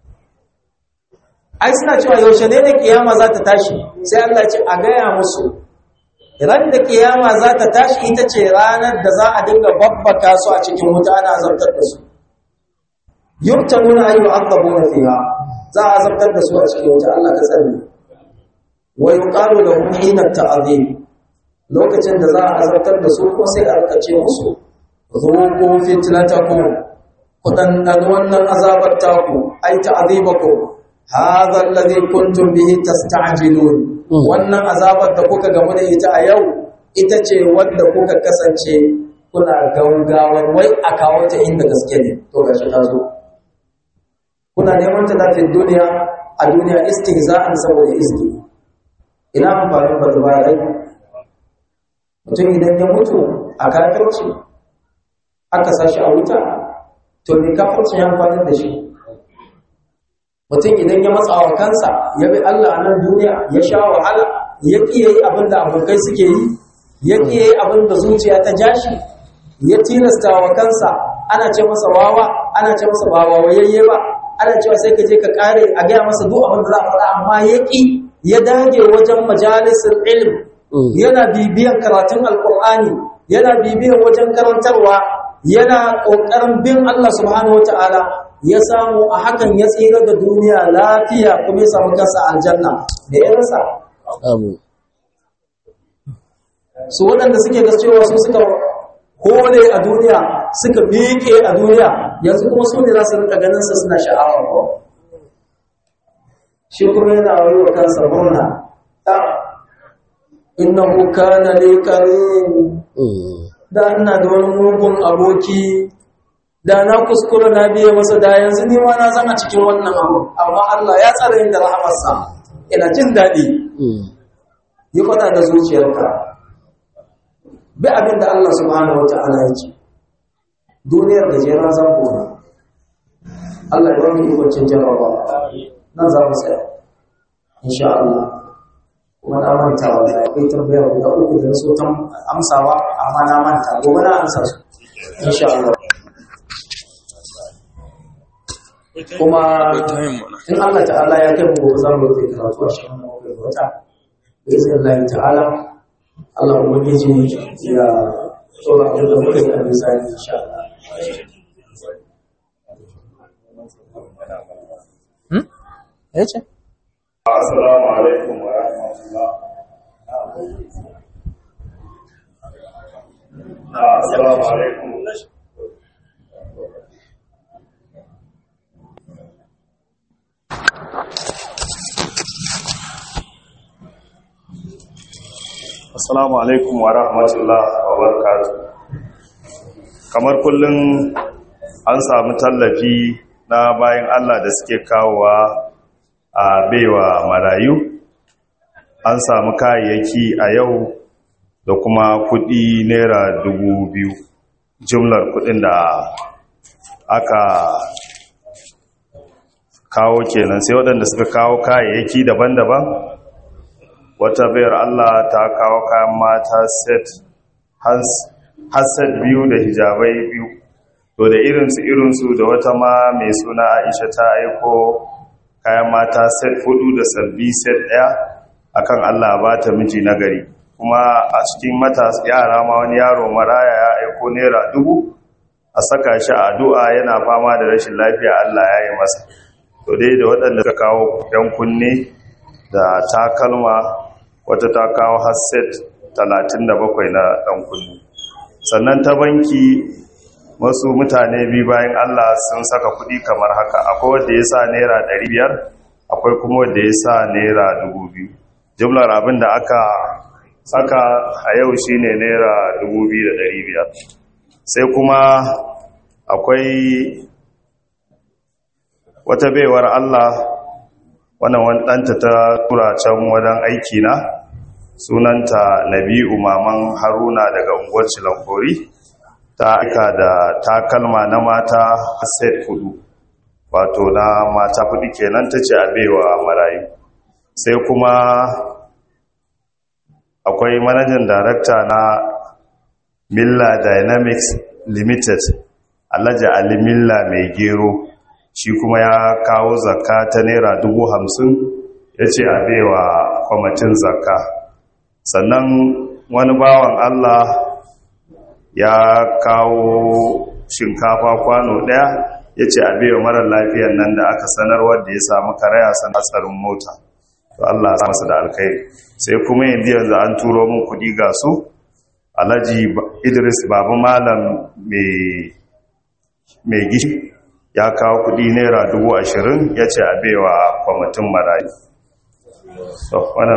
ai suna cewa yaushe ne ne kiyama za ta tashi sai Allah ya ce a gaya musu ran da kiyama za ta tashi ita ce ranar da za a dinga babbaka su a cikin wuta ana azabtar da su yuftanuna ayu azabuna fiha za a azabtar da su a cikin wuta Allah ka tsare wa yuqalu lahum hina ta'zim lokacin da za a azabtar da su ko sai a rikace musu zuqu fitnatakum kudan dan wannan azabar ta ku ai ta'zibakum hadha alladhi kuntum bihi tasta'jilun wannan azabar da kuka gamu da ita a yau ita ce wanda kuka kasance kuna gaugawar wai a kawo ta inda gaske ne to gashi ta zo kuna neman ta lafiyar duniya a duniya istihza'an saboda izgi ina amfanin bazubarai mutum idan ya mutu a kafirci aka sashi a wuta to me kafirci ya amfani da shi mutum idan ya matsa wa kansa ya bi Allah a nan duniya ya sha wahala ya kiye yi abin da abokai suke yi ya kiye yi abin da zuciya ta jashi ya tilasta wa kansa ana ce masa wawa ana ce masa ba wawayayye ba ana cewa sai ka je ka kare a gaya masa duk abin da za a faɗa amma ya ƙi ya dage wajen majalisar ilm yana bibiyan karatun alƙur'ani yana bibiyan wajen karantarwa yana ƙoƙarin bin Allah subhanahu wata'ala ya samu a hakan ya tsira da duniya lafiya kuma ya samu kansa aljanna da ya rasa su waɗanda suke da cewa su suka kone a duniya suka miƙe a duniya yanzu kuma su ne za su rika ganin sa suna sha'awa ko shi kuma yana wani wa kansa murna ta innahu kana li karim da ina da wani mugun aboki da na kuskura na biye masa da yanzu ni ma na zan a cikin wannan abu amma Allah ya tsare ni da rahamarsa ina jin daɗi yi faɗa da zuciyarka bi abin da Allah subhanahu wa ta'ala ya ce duniyar gajeren zango ne Allah ya wani ikoncin jarraba nan za mu tsaya insha Allah kuma na manta wanda akwai tambaya guda uku da so ta amsawa amma na manta gobe na amsa su insha Allah. Kuma in Allah ta'ala ya kai mu gobe za mu yi karatu a cikin wannan wata da izinin Allah ta'ala Allah ubangiji ya tsora abin da muke da misali insha Allah. Hmm? Yace? Assalamu alaikum wa rahmatullah. Assalamu alaikum. Assalamu alaikum wa rahmatullah wa barakatuh. Kamar kullum an samu tallafi na bayan Allah da suke kawowa a baiwa marayu. An samu kayayyaki a yau da kuma kudi naira dubu biyu. Jumlar kudin da aka kawo kenan, sai waɗanda suka kawo kayayyaki daban-daban. Wata bayar Allah ta kawo kayan mata set har set biyu da hijabai biyu. To da irinsu irinsu da wata ma mai suna Aisha ta aiko kayan mata set hudu da salbi set daya akan Allah ba ta miji nagari. Kuma a cikin matasa yara ma wani yaro maraya ya aiko naira dubu a saka shi a addu'a yana fama da rashin lafiya Allah ya yi masa. To dai da waɗanda suka kawo yan kunne da takalma, wata ta kawo har set talatin da bakwai na ɗan kunne. Sannan ta banki wasu mutane biyu bayan Allah sun saka kuɗi kamar haka. Akwai wanda ya sa naira ɗari biyar, akwai kuma wanda ya sa naira dubu biyu. Jumlar abin da aka saka a yau shine naira dubu biyu da ɗari biyar. Sai kuma akwai wata baiwar Allah, wannan wani ɗanta ta tura can wajen aiki na, sunanta Nabi'u maman Haruna daga unguwar Cilankori. Ta aika da takalma na mata set hudu, wato na mata hudu kenan, ta ce a baiwa marayu. Sai kuma akwai manajan darakta na Milla Dynamics Limited, Alhaji Ali Milla mai gero, shi kuma ya kawo zakka ta naira dubu hamsin, ya ce a baiwa kwamitin zakka. Sannan wani bawan Allah ya kawo shinkafa kwano daya, ya ce a baiwa marar lafiyan nan da aka sanarwar da ya samu karaya san hatsarin mota. To Allah ya masa da alkhairi. Sai kuma yanzu yanzu an turo mun kudi ga su. Alhaji Idris Babu Malam mai gishi ya kawo kudi naira dubu ashirin, ya ce a baiwa kwamitin marayu. So wannan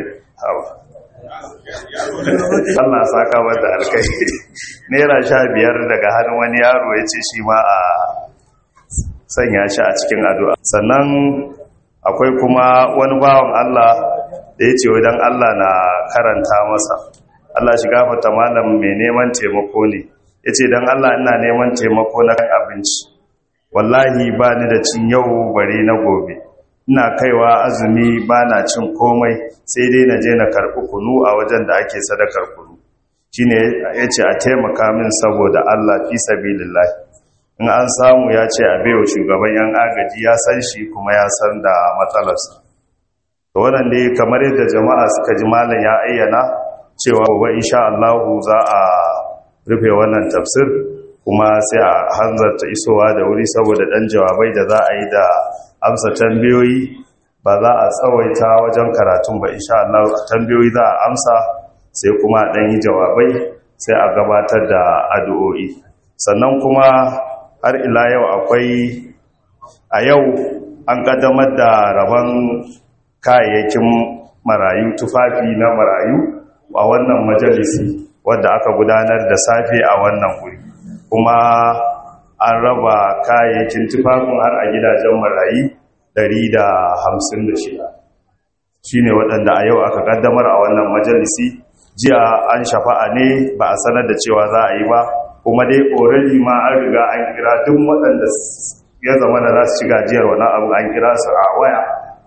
Allah saka mata alkhairi. Naira sha biyar daga hannun wani yaro, ya ce shi ma a sanya shi a cikin addu'a. Sannan akwai kuma wani bawan Allah da ya ce wajen Allah na karanta masa. Allah shi gafarta malam mai neman taimako ne. Ya ce don Allah ina neman taimako na kan abinci. Wallahi ba ni da cin yau bare na gobe. Ina kaiwa azumi ba na cin komai, sai dai na je na karɓi kunu a wajen da ake sadakar kunu. Shi ne ya ce a taimaka min saboda Allah fi sabilillahi. In an samu ya ce a baiwa shugaban yan agaji, ya san shi kuma ya san da matsalarsa. Da wannan dai kamar yadda jama'a suka ji malam ya ayyana cewa gobe insha Allah za a rufe wannan tafsir, kuma sai a hanzarta isowa da wuri saboda dan jawabai da za a yi da amsa tambayoyi. Ba za a tsawaita wajen karatun ba insha Allah, tambayoyi za a amsa sai kuma dan yi jawabai, sai a gabatar da addu'o'i. Sannan kuma har ila yau akwai a yau an kaddamar da rabon kayayyakin marayu, tufafi na marayu a wannan majalisi wadda aka gudanar da safe a wannan wuri, kuma an raba kayayyakin tufafin har a gidajen marayu ɗari da hamsin da shida. Shi ne waɗanda a yau aka kaddamar a wannan majalisi. Jiya an shafa'a ne, ba a sanar da cewa za a yi ba, kuma dai already ma an riga an kira duk waɗanda ya zama da za su ci gajiyar wani abu, an kira su a waya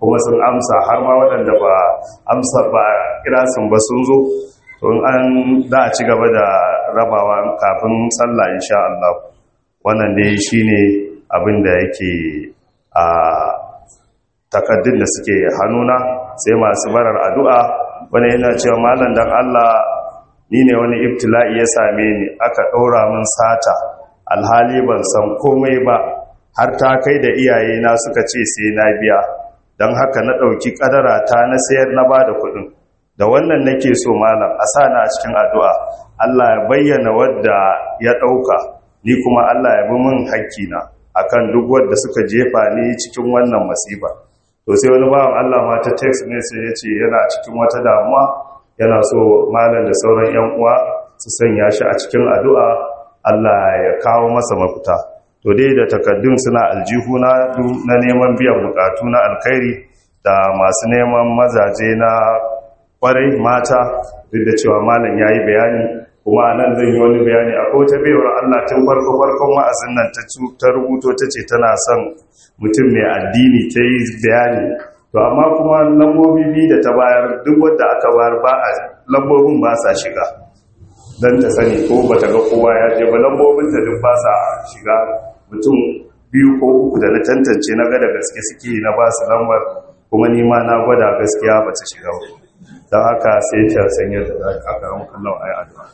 kuma sun amsa har ma waɗanda ba amsa ba kira sun ba sun zo to in an za a ci gaba da rabawa kafin sallah insha Allah. Wannan dai shine abin da yake a takaddun da suke hannuna. Sai masu barar addu'a wani yana cewa malam dan Allah ni ne wani ibtila'i ya same ni aka ɗaura min sata alhali ban san komai ba har ta kai da iyayena suka ce sai na biya don haka na ɗauki ƙadara ta na sayar na ba da kuɗin. Da wannan nake so malam a sa na a cikin addu'a Allah ya bayyana wadda ya ɗauka ni kuma Allah ya bi min hakkina akan duk wadda suka jefa ni cikin wannan masifa. To sai wani bawan Allah ma ta text message ya ce yana cikin wata damuwa yana so malam da sauran yan uwa su sanya shi a cikin addu'a Allah ya kawo masa mafita. To dai da takaddun suna aljihuna na neman biyan bukatu na alkhairi da masu neman mazaje na kwarai mata, duk da cewa malam yayi bayani kuma nan zan yi wani bayani akwai wata bayar Allah tun farko farkon wa'azin nan ta rubuto ta ce tana son mutum mai addini ta yi bayani. To amma kuma lambobi biyu da ta bayar duk wadda aka bayar ba a lambobin ba sa shiga don ta sani ko ba ta ga kowa ya je ba lambobin ta duk ba sa shiga. Mutum biyu ko uku da na tantance na ga da gaske suke na ba su lambar kuma ni ma na gwada gaskiya ba ta shiga ba. Don haka sai ta sanya da aka ran kallon ayi addu'a.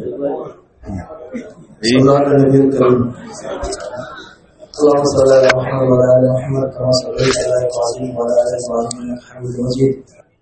اللهم صل على محمد وعلى ال محمد كما صليت على ابراهيم وعلى ال ابراهيم انك حميد مجيد.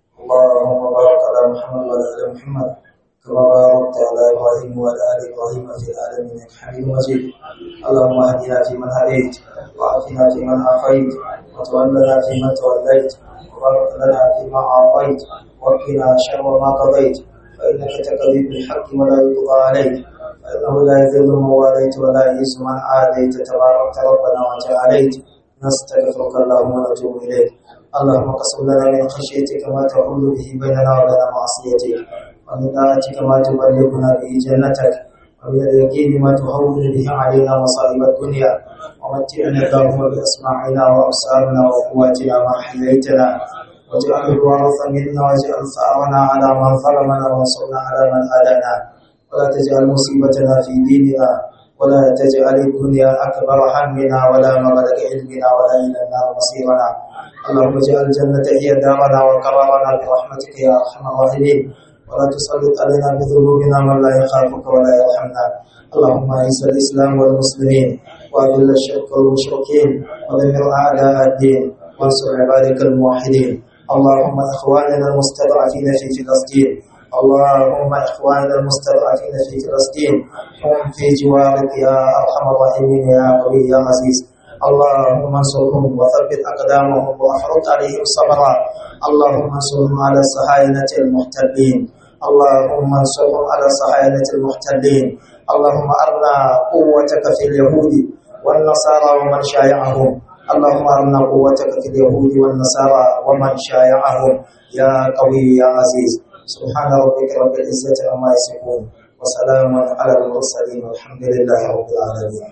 اللهم بارك على محمد وعلى ال محمد كما باركت على ابراهيم وعلى ال ابراهيم في العالمين انك حميد مجيد. اللهم اهدنا فيمن هديت وعافنا فيمن عافيت وتولنا فيمن توليت وبارك لنا فيما اعطيت وقنا شر ما قضيت فانك تقضي بالحق ولا يقضى عليك فإنه لا يذل من واليت ولا يئس من عاديت تبارك ربنا وتعاليت. نستغفرك اللهم ونتوب إليك. اللهم اقسم لنا من خشيتك ما تحول به بيننا وبين معصيتك ومن طاعتك ما تبلغنا به جنتك ومن اليقين ما تهون به علينا مصائب الدنيا ومتعنا اللهم بأسماعنا وأبصارنا وقواتنا ما حييتنا واجعل الوارث منا واجعل ثأرنا على من ظلمنا وانصرنا على من عادانا ولا تجعل مصيبتنا في ديننا ولا تجعل الدنيا أكبر همنا ولا مبلغ علمنا ولا إلى النار مصيرنا. اللهم اجعل الجنة هي دارنا وقرارنا برحمتك يا أرحم الراحمين ولا تسلط علينا بذنوبنا من لا يخافك ولا يرحمنا. اللهم أعز الإسلام والمسلمين وأذل الشرك والمشركين ودمر أعداء الدين وانصر عبادك الموحدين. اللهم إخواننا المستضعفين في فلسطين اللهم إخواننا المستضعفين في فلسطين هم في جوارك يا أرحم الراحمين يا قوي يا عزيز. اللهم انصرهم وثبت أقدامهم وأحرق عليهم صبرا. اللهم انصرهم على الصهاينة المحتلين. اللهم انصرهم على الصهاينة المحتلين. اللهم أرنا قوتك في اليهود والنصارى ومن شايعهم. اللهم أرنا قوتك في اليهود والنصارى ومن شايعهم يا قوي يا عزيز. سبحان ربك رب العزة عما يصفون وسلام على المرسلين والحمد لله رب العالمين.